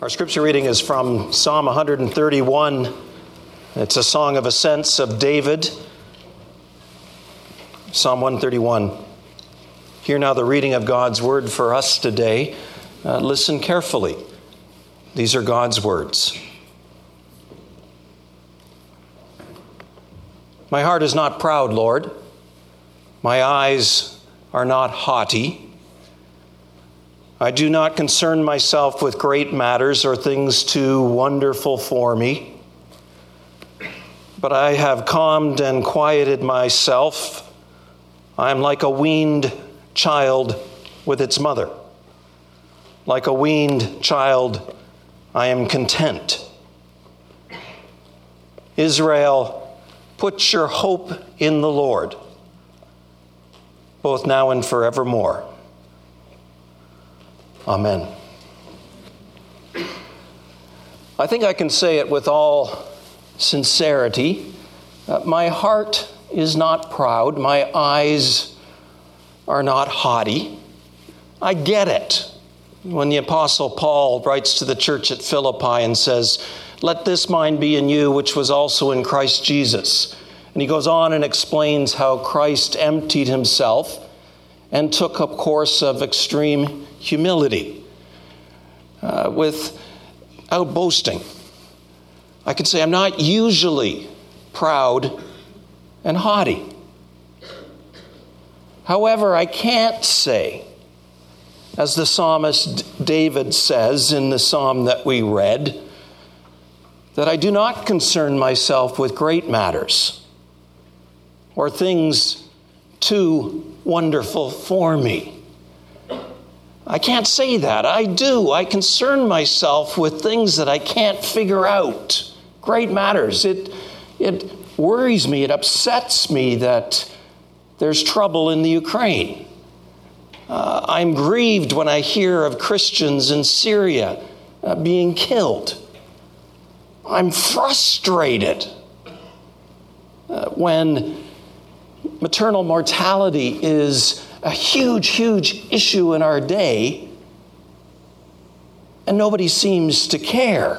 Our scripture reading is from Psalm 131. It's a song of ascents of David. Psalm 131. Hear now the reading of God's word for us today. Listen carefully. These are God's words. My heart is not proud, Lord. My eyes are not haughty. I do not concern myself with great matters or things too wonderful for me. But I have calmed and quieted myself. I am like a weaned child with its mother. Like a weaned child, I am content. Israel, put your hope in the Lord, both now and forevermore. Amen. I think I can say it with all sincerity. My heart is not proud. My eyes are not haughty. I get it. When the Apostle Paul writes to the church at Philippi and says, "Let this mind be in you, which was also in Christ Jesus." And he goes on and explains how Christ emptied himself and took a course of extreme humility without boasting. I could say I'm not usually proud and haughty. However, I can't say, as the psalmist David says in the psalm that we read, that I do not concern myself with great matters or things too wonderful for me. I can't say that. I do. I concern myself with things that I can't figure out. Great matters. It worries me. It upsets me that there's trouble in the Ukraine. I'm grieved when I hear of Christians in Syria being killed. I'm frustrated when maternal mortality is a huge, huge issue in our day, and nobody seems to care.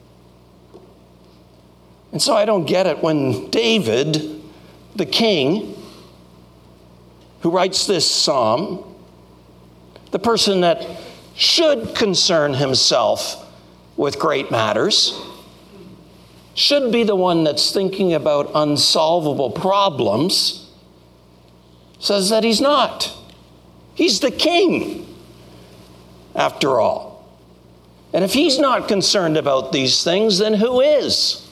And so I don't get it when David, the king, who writes this psalm, the person that should concern himself with great matters, should be the one that's thinking about unsolvable problems, says that he's not. He's the king, after all. And if he's not concerned about these things, then who is?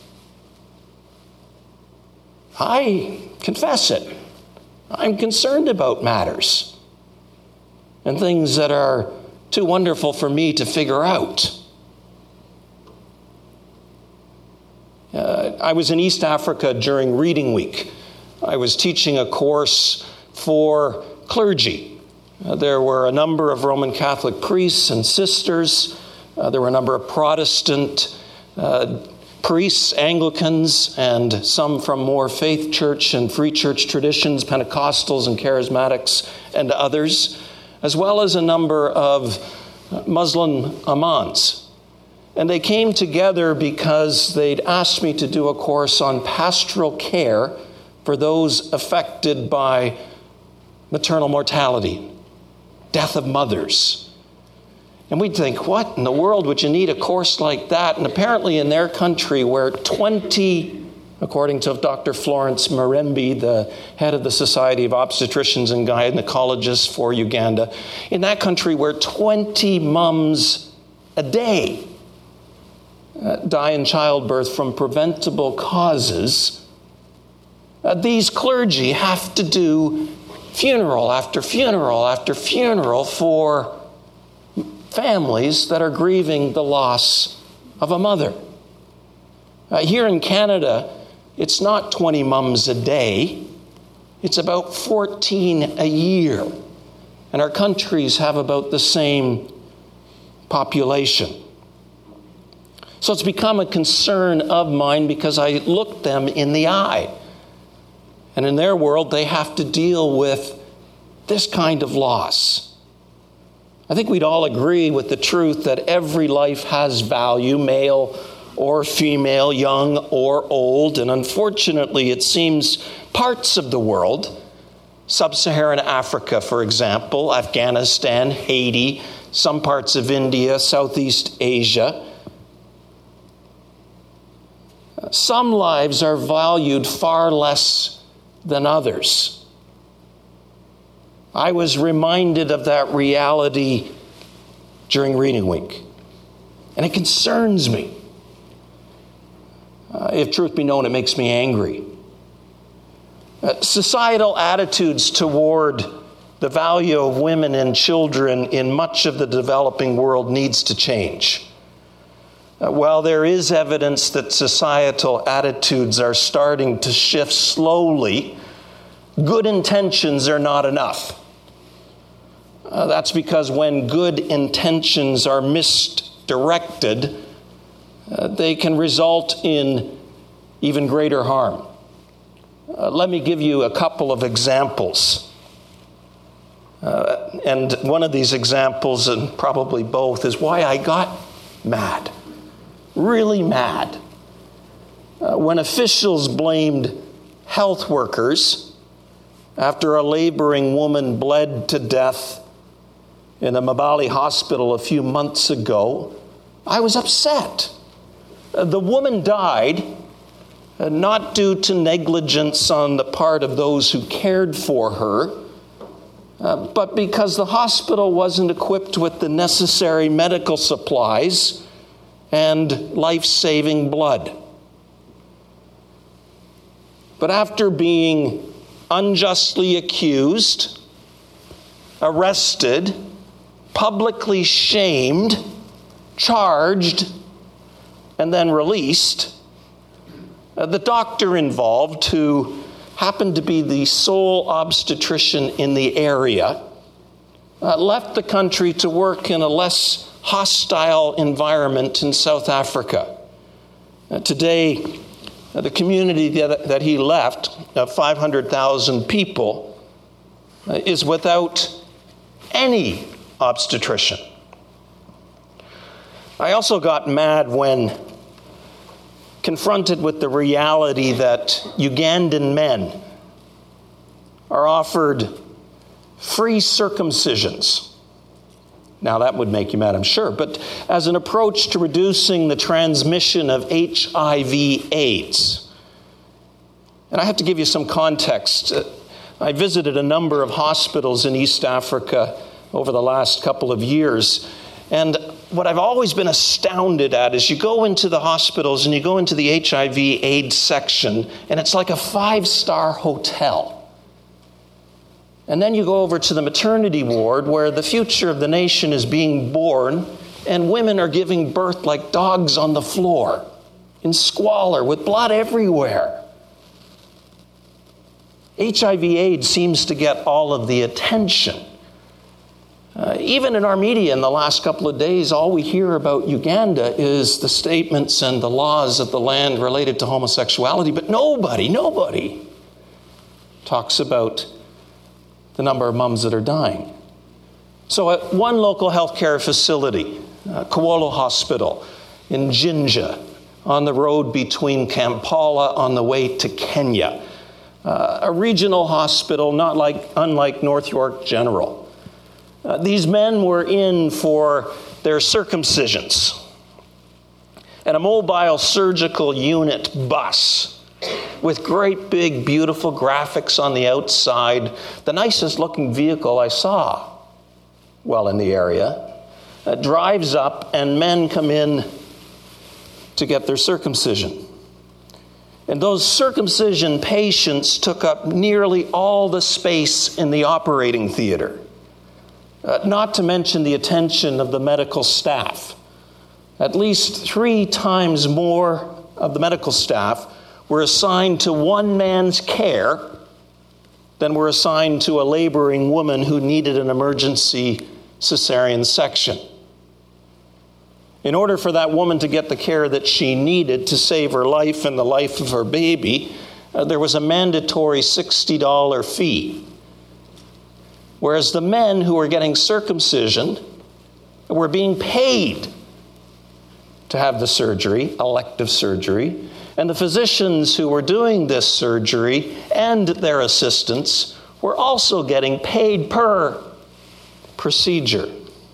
I confess it. I'm concerned about matters and things that are too wonderful for me to figure out. I was in East Africa during Reading Week. I was teaching a course for clergy. There were a number of Roman Catholic priests and sisters. There were a number of Protestant priests, Anglicans, and some from more faith church and free church traditions, Pentecostals and Charismatics and others, as well as a number of Muslim imams. And they came together because they'd asked me to do a course on pastoral care for those affected by maternal mortality, death of mothers. And we'd think, what in the world would you need a course like that? And apparently in their country where 20, according to Dr. Florence Marembi, the head of the Society of Obstetricians and Gynecologists for Uganda, in that country where 20 mums a day die in childbirth from preventable causes, these clergy have to do funeral after funeral after funeral for families that are grieving the loss of a mother. Here in Canada, it's not 20 mums a day. It's about 14 a year. And our countries have about the same population. So it's become a concern of mine because I look them in the eye. And in their world, they have to deal with this kind of loss. I think we'd all agree with the truth that every life has value, male or female, young or old, and unfortunately it seems parts of the world, Sub-Saharan Africa, for example, Afghanistan, Haiti, some parts of India, Southeast Asia, some lives are valued far less than others. I was reminded of that reality during reading week, and it concerns me. If truth be known, it makes me angry. Societal attitudes toward the value of women and children in much of the developing world needs to change. While there is evidence that societal attitudes are starting to shift slowly, good intentions are not enough. That's because when good intentions are misdirected, they can result in even greater harm. Let me give you a couple of examples. And one of these examples, and probably both, is why I got mad. Really mad. When officials blamed health workers after a laboring woman bled to death in a Mbale hospital a few months ago, I was upset. The woman died not due to negligence on the part of those who cared for her, but because the hospital wasn't equipped with the necessary medical supplies and life-saving blood. But after being unjustly accused, arrested, publicly shamed, charged, and then released, the doctor involved, who happened to be the sole obstetrician in the area, left the country to work in a less hostile environment in South Africa. Today, the community that he left, of 500,000 people, is without any obstetrician. I also got mad when confronted with the reality that Ugandan men are offered free circumcisions. Now, that would make you mad, I'm sure, but as an approach to reducing the transmission of HIV/AIDS. And I have to give you some context. I visited a number of hospitals in East Africa over the last couple of years, and what I've always been astounded at is you go into the hospitals and you go into the HIV/AIDS section, and it's like a 5-star hotel. And then you go over to the maternity ward where the future of the nation is being born, and women are giving birth like dogs on the floor, in squalor, with blood everywhere. HIV/AIDS seems to get all of the attention. Even in our media in the last couple of days, all we hear about Uganda is the statements and the laws of the land related to homosexuality, but nobody talks about the number of mums that are dying. So at one local healthcare facility, Kowolo Hospital in Jinja, on the road between Kampala on the way to Kenya, a regional hospital unlike North York General. These men were in for their circumcisions. And a mobile surgical unit bus with great big beautiful graphics on the outside, the nicest looking vehicle I saw in the area, drives up and men come in to get their circumcision. And those circumcision patients took up nearly all the space in the operating theater. Not to mention the attention of the medical staff. At least 3 times more of the medical staff were assigned to one man's care than were assigned to a laboring woman who needed an emergency cesarean section. In order for that woman to get the care that she needed to save her life and the life of her baby, there was a mandatory $60 fee. Whereas the men who were getting circumcision were being paid to have the surgery, elective surgery, and the physicians who were doing this surgery and their assistants were also getting paid per procedure.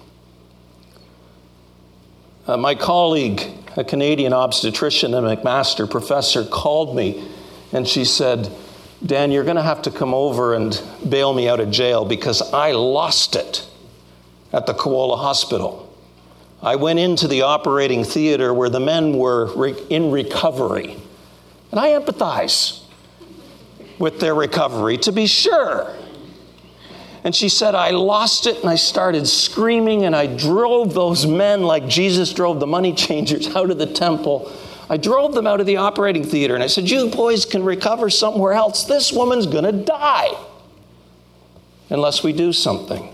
My colleague, a Canadian obstetrician and McMaster professor, called me and she said, "Dan, you're going to have to come over and bail me out of jail because I lost it at the Koala Hospital. I went into the operating theater where the men were in recovery. And I empathize with their recovery, to be sure." And she said, "I lost it and I started screaming and I drove those men like Jesus drove the money changers out of the temple. I drove them out of the operating theater and I said, 'You boys can recover somewhere else. This woman's going to die unless we do something.'"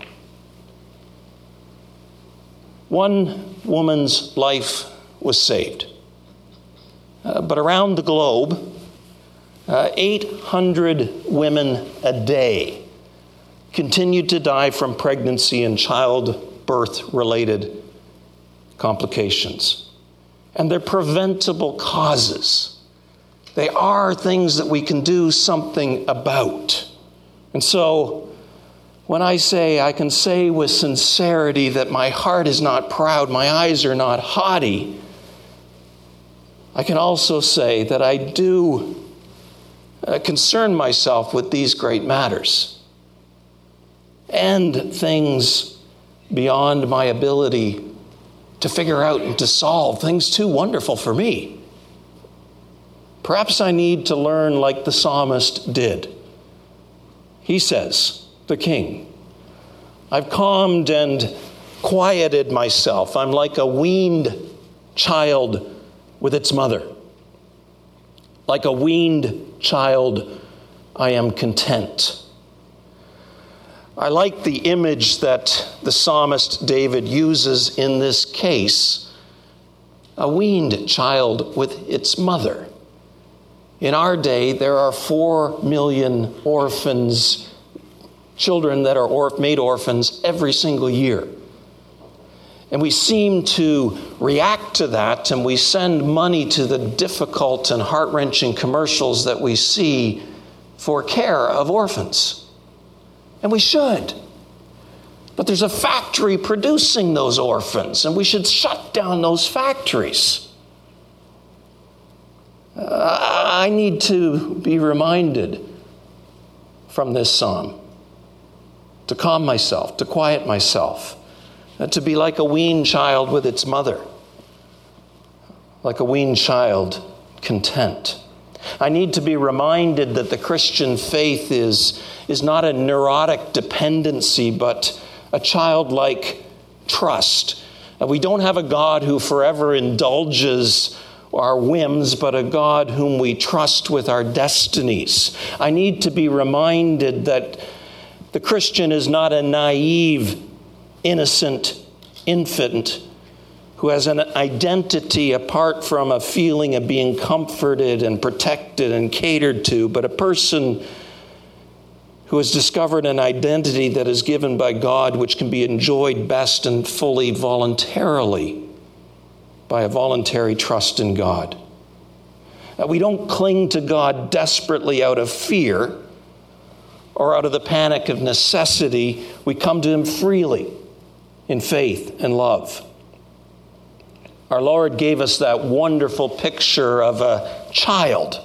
One woman's life was saved. But around the globe, 800 women a day continued to die from pregnancy and childbirth-related complications. And they're preventable causes. They are things that we can do something about. And so, when I say, I can say with sincerity that my heart is not proud, my eyes are not haughty, I can also say that I do concern myself with these great matters and things beyond my ability to figure out and to solve, things too wonderful for me. Perhaps I need to learn like the psalmist did. He says, the king, "I've calmed and quieted myself. I'm like a weaned child with its mother. Like a weaned child, I am content." I like the image that the psalmist David uses in this case. A weaned child with its mother. In our day, there are 4 million orphans, children that are made orphans every single year. And we seem to react to that, and we send money to the difficult and heart-wrenching commercials that we see for care of orphans. And we should. But there's a factory producing those orphans, and we should shut down those factories. I need to be reminded from this psalm to calm myself, to quiet myself, to be like a weaned child with its mother, like a weaned child, content. I need to be reminded that the Christian faith is not a neurotic dependency, but a childlike trust. We don't have a God who forever indulges our whims, but a God whom we trust with our destinies. I need to be reminded that the Christian is not a naive, innocent infant who has an identity apart from a feeling of being comforted and protected and catered to, but a person who has discovered an identity that is given by God, which can be enjoyed best and fully voluntarily by a voluntary trust in God. We don't cling to God desperately out of fear or out of the panic of necessity. We come to Him freely in faith and love. Our Lord gave us that wonderful picture of a child.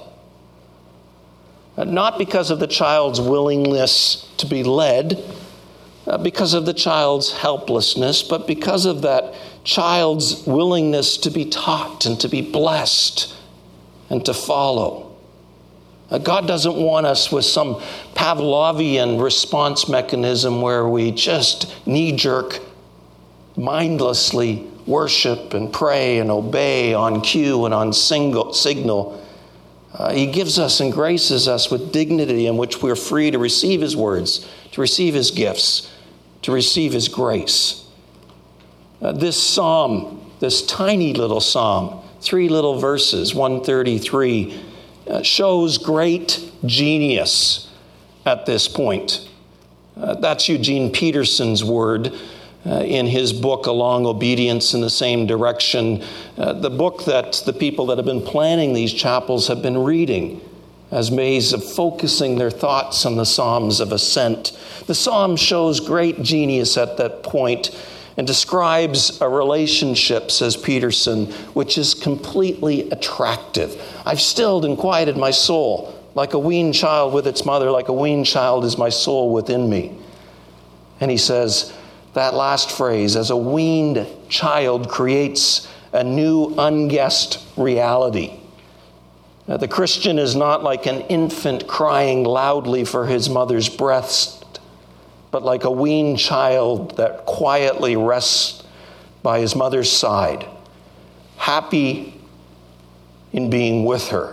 Not because of the child's willingness to be led, because of the child's helplessness, but because of that child's willingness to be taught and to be blessed and to follow. God doesn't want us with some Pavlovian response mechanism where we just knee-jerk, mindlessly worship and pray and obey on cue and on signal. He gives us and graces us with dignity in which we're free to receive His words, to receive His gifts, to receive His grace. This psalm, this tiny little psalm, 3 little verses, 133, shows great genius at this point. That's Eugene Peterson's word. in his book, Along Obedience in the Same Direction, the book that the people that have been planning these chapels have been reading as ways of focusing their thoughts on the Psalms of Ascent. The Psalm shows great genius at that point and describes a relationship, says Peterson, which is completely attractive. I've stilled and quieted my soul like a weaned child with its mother, like a weaned child is my soul within me. And he says that last phrase, as a weaned child creates a new unguessed reality. The Christian is not like an infant crying loudly for his mother's breast, but like a weaned child that quietly rests by his mother's side, happy in being with her.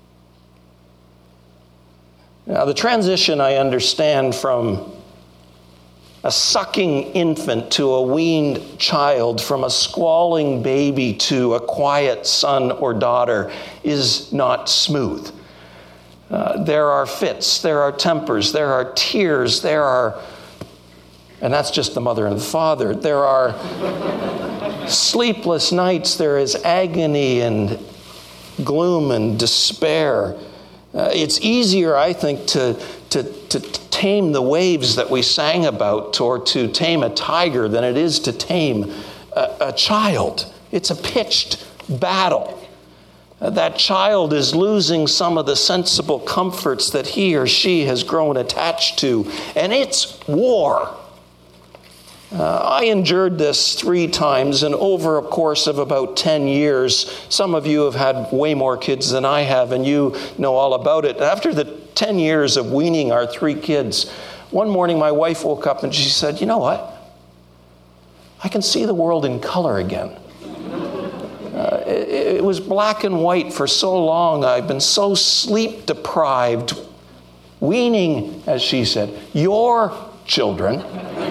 Now, the transition, I understand, from a sucking infant to a weaned child, from a squalling baby to a quiet son or daughter, is not smooth. There are fits, there are tempers, there are tears, and that's just the mother and the father. There are sleepless nights, there is agony and gloom and despair. It's easier, I think, to tame the waves that we sang about or to tame a tiger than it is to tame a child. It's a pitched battle. That child is losing some of the sensible comforts that he or she has grown attached to, and it's war. I endured this 3 times, and over a course of about 10 years, some of you have had way more kids than I have, and you know all about it. After the 10 years of weaning our 3 kids, one morning my wife woke up and she said, "You know what? I can see the world in color again. It was black and white for so long. I've been so sleep deprived, weaning," as she said, "your children."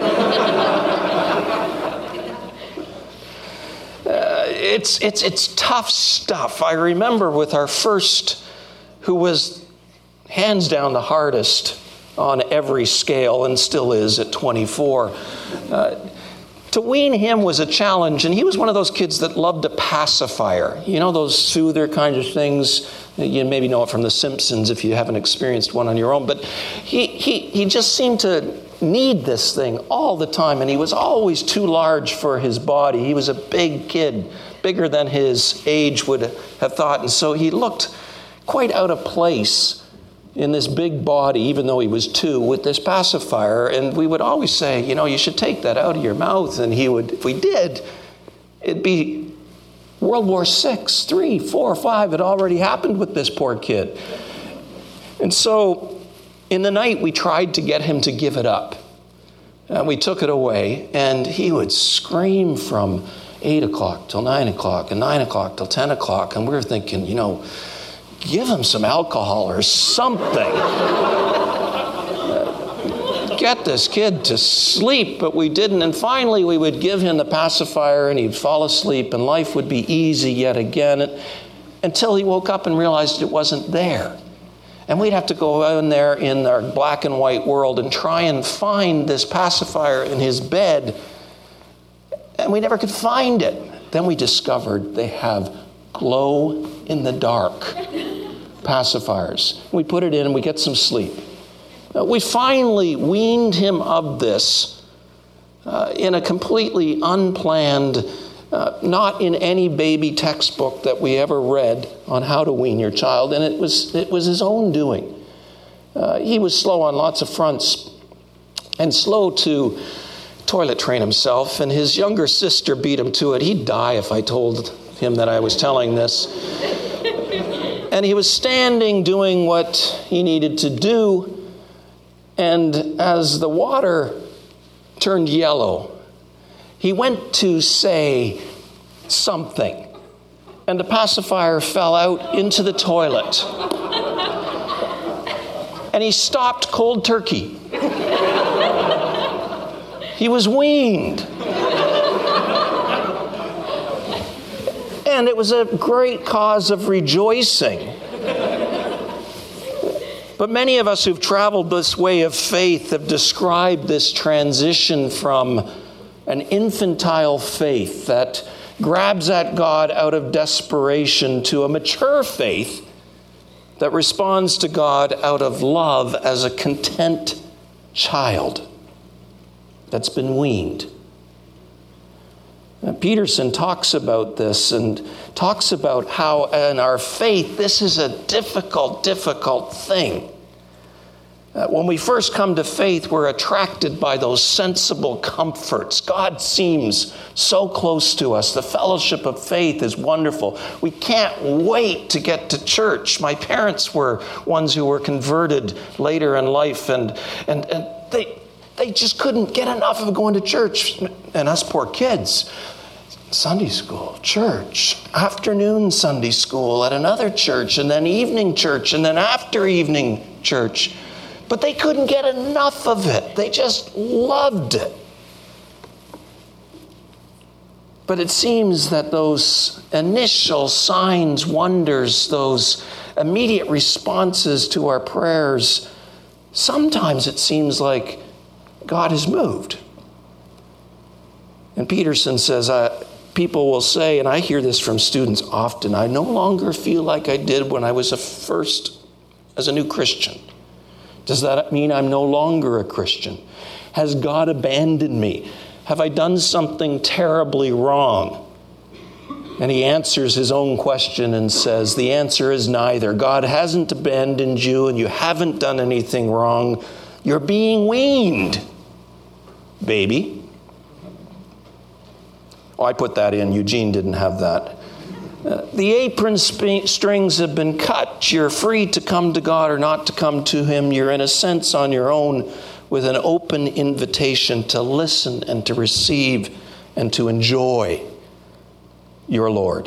It's tough stuff. I remember with our first, who was hands down the hardest on every scale and still is at 24. To wean him was a challenge, and he was one of those kids that loved a pacifier. You know, those soother kind of things. You maybe know it from The Simpsons if you haven't experienced one on your own. But he just seemed to need this thing all the time, and he was always too large for his body. He was a big kid, bigger than his age would have thought, and so he looked quite out of place in this big body, even though he was 2, with this pacifier. And we would always say, you know, you should take that out of your mouth. And he would, if we did, it'd be World War VI, 3, 4, 5. It already happened with this poor kid. And so in the night, we tried to get him to give it up. And we took it away, and he would scream from 8 o'clock till 9 o'clock, and 9 o'clock till 10 o'clock. And we were thinking, you know, give him some alcohol or something. Get this kid to sleep, but we didn't. And finally, we would give him the pacifier, and he'd fall asleep, and life would be easy yet again, until he woke up and realized it wasn't there. And we'd have to go in there in our black and white world and try and find this pacifier in his bed, and we never could find it. Then we discovered they have glow-in-the-dark pacifiers. We put it in and we get some sleep. We finally weaned him of this in a completely unplanned, not in any baby textbook that we ever read on how to wean your child, and it was his own doing. He was slow on lots of fronts and slow to toilet train himself, and his younger sister beat him to it. He'd die if I told him that I was telling this. And he was standing doing what he needed to do, and as the water turned yellow, he went to say something, and the pacifier fell out into the toilet. And he stopped cold turkey. He was weaned. And it was a great cause of rejoicing. But many of us who've traveled this way of faith have described this transition from an infantile faith that grabs at God out of desperation, to a mature faith that responds to God out of love as a content child that's been weaned. Peterson talks about this and talks about how in our faith, this is a difficult thing. When we first come to faith, we're attracted by those sensible comforts. God seems so close to us. The fellowship of faith is wonderful. We can't wait to get to church. My parents were ones who were converted later in life, and they just couldn't get enough of going to church. And us poor kids, Sunday school, church, afternoon Sunday school at another church, and then evening church, and then after evening church. But they couldn't get enough of it. They just loved it. But it seems that those initial signs, wonders, those immediate responses to our prayers, sometimes it seems like God has moved. And Peterson says, people will say, and I hear this from students often, I no longer feel like I did when I was as a new Christian. Does that mean I'm no longer a Christian? Has God abandoned me? Have I done something terribly wrong? And he answers his own question and says, the answer is neither. God hasn't abandoned you, and you haven't done anything wrong. You're being weaned, baby. Oh, I put that in. Eugene didn't have that. The apron strings have been cut. You're free to come to God or not to come to him. You're in a sense on your own, with an open invitation to listen and to receive and to enjoy your Lord.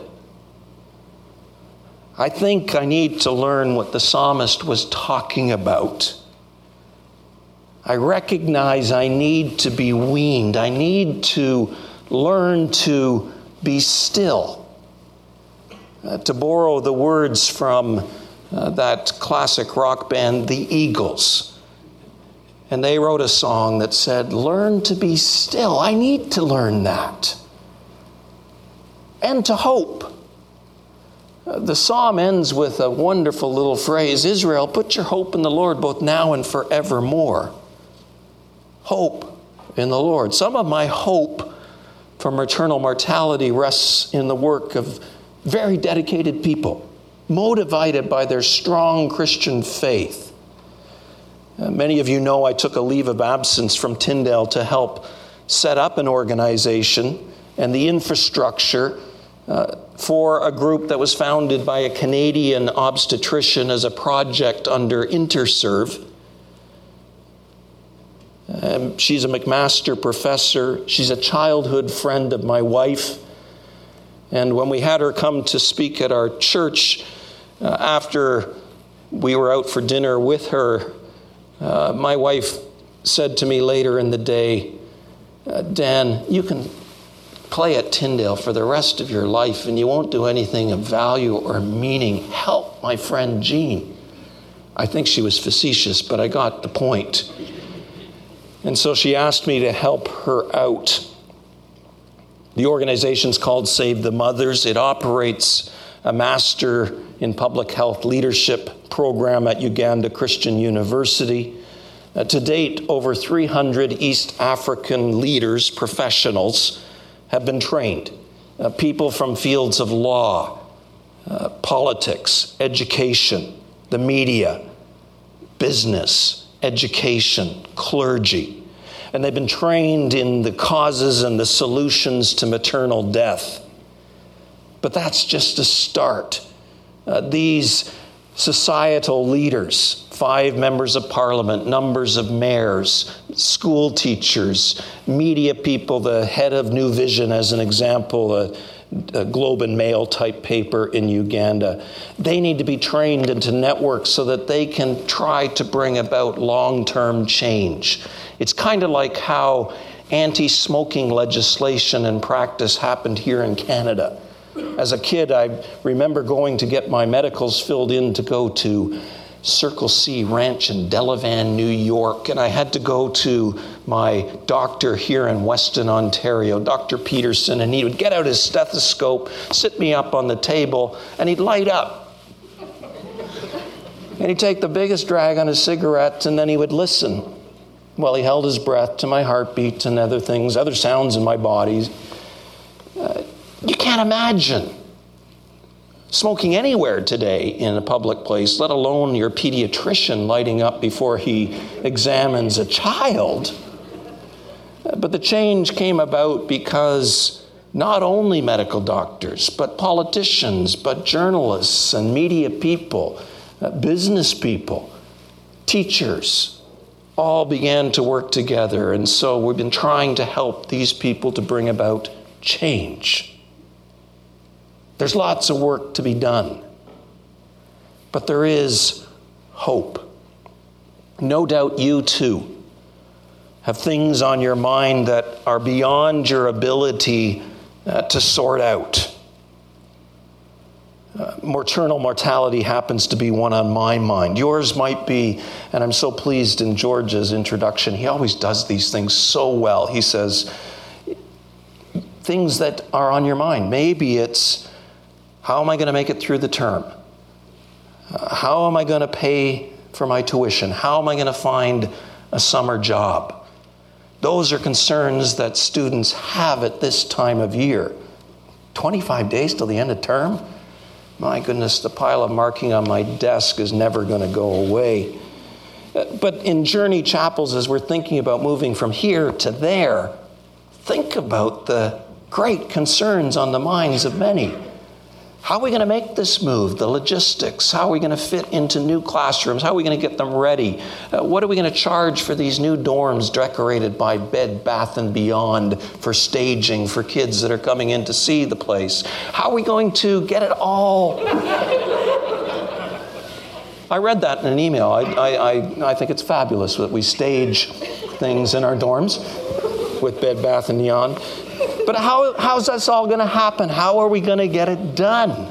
I think I need to learn what the psalmist was talking about. I recognize I need to be weaned. I need to learn to be still. To borrow the words from that classic rock band, the Eagles. And they wrote a song that said, learn to be still. I need to learn that. And to hope. The psalm ends with a wonderful little phrase, Israel, put your hope in the Lord both now and forevermore. Hope in the Lord. Some of my hope from eternal mortality rests in the work of very dedicated people, motivated by their strong Christian faith. Many of you know I took a leave of absence from Tyndale to help set up an organization and the infrastructure for a group that was founded by a Canadian obstetrician as a project under InterServe. She's a McMaster professor. She's a childhood friend of my wife. And when we had her come to speak at our church, after we were out for dinner with her, my wife said to me later in the day, Dan, you can play at Tyndale for the rest of your life and you won't do anything of value or meaning. Help my friend Jean. I think she was facetious, but I got the point. And so she asked me to help her out. The organization's called Save the Mothers. It operates a Master in Public Health Leadership program at Uganda Christian University. To date, over 300 East African leaders, professionals, have been trained. People from fields of law, politics, education, the media, business, education, clergy. And they've been trained in the causes and the solutions to maternal death. But that's just a start. These societal leaders, 5 members of parliament, numbers of mayors, school teachers, media people, the head of New Vision as an example, a Globe and Mail type paper in Uganda. They need to be trained into networks so that they can try to bring about long-term change. It's kind of like how anti-smoking legislation and practice happened here in Canada. As a kid, I remember going to get my medicals filled in to go to Circle C Ranch in Delavan, New York, and I had to go to my doctor here in Weston, Ontario, Dr. Peterson, and he would get out his stethoscope, sit me up on the table, and he'd light up. And he'd take the biggest drag on his cigarette, and then he would listen while he held his breath to my heartbeat and other things, other sounds in my body. You can't imagine smoking anywhere today in a public place, let alone your pediatrician lighting up before he examines a child. But the change came about because not only medical doctors, but politicians, but journalists and media people, business people, teachers, all began to work together. And so we've been trying to help these people to bring about change. There's lots of work to be done, but there is hope. No doubt you too have things on your mind that are beyond your ability to sort out. Maternal mortality happens to be one on my mind. Yours might be, and I'm so pleased in George's introduction. He always does these things so well. He says, things that are on your mind. Maybe it's, how am I going to make it through the term? How am I going to pay for my tuition? How am I going to find a summer job? Those are concerns that students have at this time of year. 25 days till the end of term? My goodness, the pile of marking on my desk is never going to go away. But in Journey Chapels, as we're thinking about moving from here to there, think about the great concerns on the minds of many. How are we going to make this move? The logistics. How are we going to fit into new classrooms? How are we going to get them ready? What are we going to charge for these new dorms decorated by Bed Bath & Beyond for staging for kids that are coming in to see the place? How are we going to get it all? I read that in an email. I think it's fabulous that we stage things in our dorms with Bed Bath & Beyond. But how's this all going to happen? How are we going to get it done?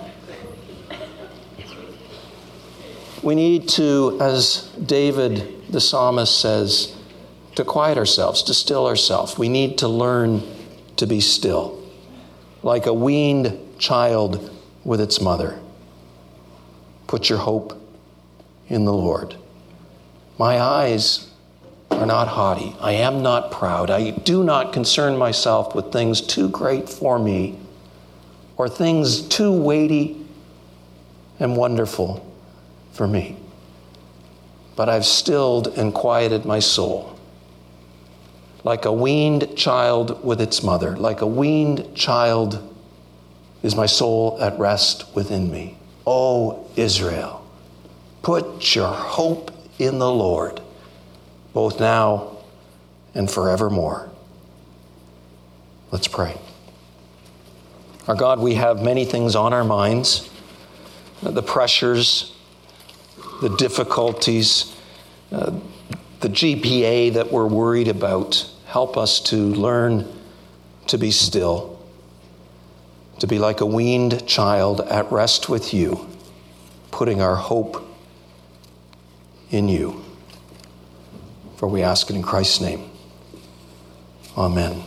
We need to, as David the psalmist says, to quiet ourselves, to still ourselves. We need to learn to be still, like a weaned child with its mother. Put your hope in the Lord. My eyes are not haughty. I am not proud. I do not concern myself with things too great for me or things too weighty and wonderful for me. But I've stilled and quieted my soul. Like a weaned child with its mother, like a weaned child is my soul at rest within me. O Israel, put your hope in the Lord, both now and forevermore. Let's pray. Our God, we have many things on our minds, the pressures, the difficulties, the GPA that we're worried about. Help us to learn to be still, to be like a weaned child at rest with you, putting our hope in you. For we ask it in Christ's name. Amen.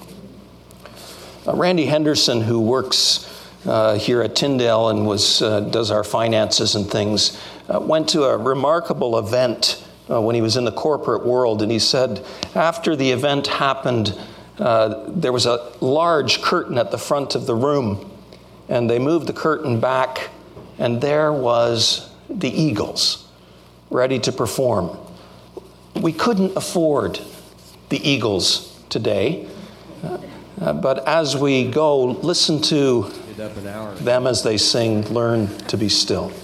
Randy Henderson, who works here at Tyndale and does our finances and things, went to a remarkable event when he was in the corporate world. And he said after the event happened, there was a large curtain at the front of the room. And they moved the curtain back, and there was the Eagles ready to perform. We couldn't afford the Eagles today, but as we go, listen to them as they sing, Learn to Be Still.